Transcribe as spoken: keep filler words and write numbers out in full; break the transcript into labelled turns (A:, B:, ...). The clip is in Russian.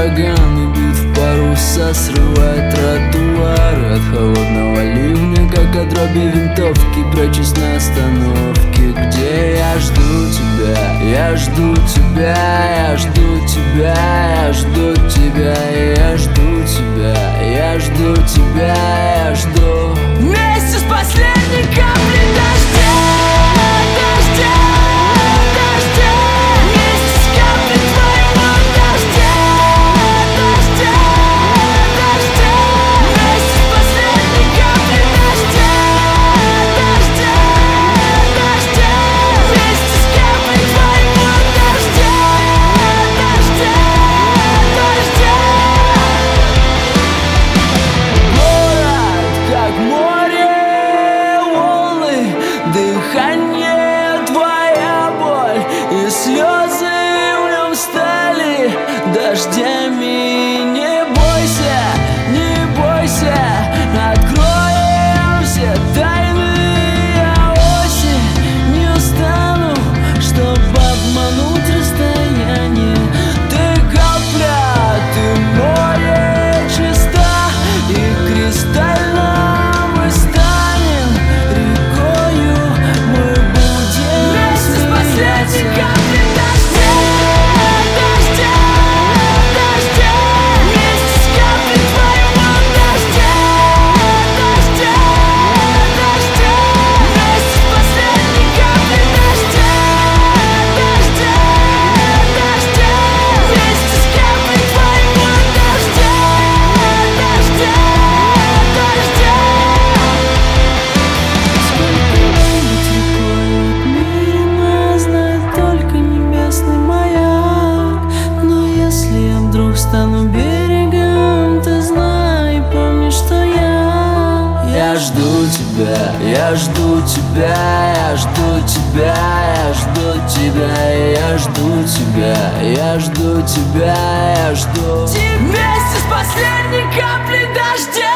A: ураганы бьют в паруса, срывает тротуары от холодного ливня, как от дроби винтовки. Прячусь на остановке, где я жду тебя, я жду тебя, я жду тебя, я жду тебя, я жду тебя, я жду тебя, я жду. Вместе с последней каплей дождя, дождя, дождя, вместе с каплей твоего дождя, дождя, дождя, вместе с последней каплей дождя, дождя, дождя, вместе с каплей твоего дождя, дождя, дождя. Город, как море, волны, дыхание, твоя боль и слезы в нем стали дождями. Не бойся, не бойся, откроем все тайны. Я осень, не устану, чтоб обмануть расстояние. Ты капля, ты море, чиста и кристально мы станем рекою. Мы будем вместе с последней каплей дождя, дождя, дождя, вместе с каплей твоего дождя, дождя, дождя, вместе с последней каплей дождя, дождя, дождя, вместе с каплей твоего дождя, дождя, дождя. Сколько быть рекой отмерено, знает только небесный маяк. Но если я вдруг стану берегом, ты знай и помни, что я Я жду тебя, я жду тебя, я жду тебя, я жду тебя, я жду тебя, я жду тебя, я жду. Вместе с последней каплей дождя.